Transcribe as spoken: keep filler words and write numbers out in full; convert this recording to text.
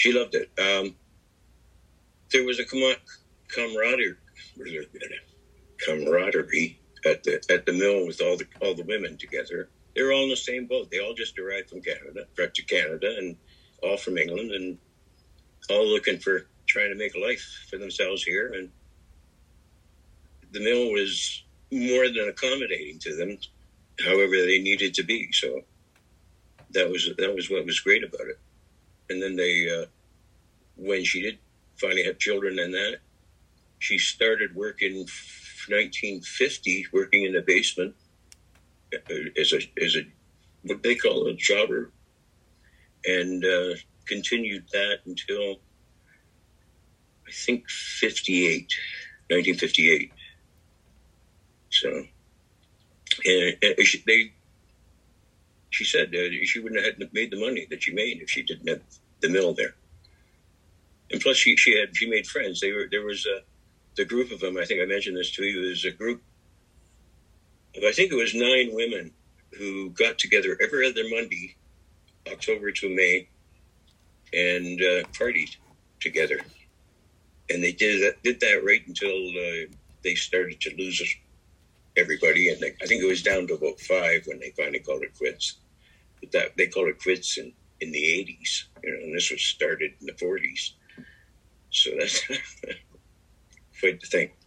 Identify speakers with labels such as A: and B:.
A: She loved it. Um, there was a com- camaraderie, camaraderie at the at the mill with all the all the women together. They were all in the same boat. They all just arrived from Canada, back to Canada, and all from England, and all looking for trying to make a life for themselves here. And the mill was more than accommodating to them, however they needed to be. So that was that was what was great about it. And then they, uh, when she did finally have children and that, she started working nineteen fifty, working in the basement as a as a what they call a jobber, and uh, continued that until I think fifty-eight, nineteen fifty-eight. So, and, and she, they, she said uh, she wouldn't have made the money that she made if she didn't have the mill there. And plus, she she had she made friends. They were there was a the group of them. I think I mentioned this to you. There's a group of, I think it was nine women who got together every other Monday, October to May, and uh, partied together. And they did that, did that right until uh, they started to lose everybody. And they, I think it was down to about five when they finally called it quits. But that they called it quits in, in the eighties, you know, and this was started in the forties. So that's quite the thing.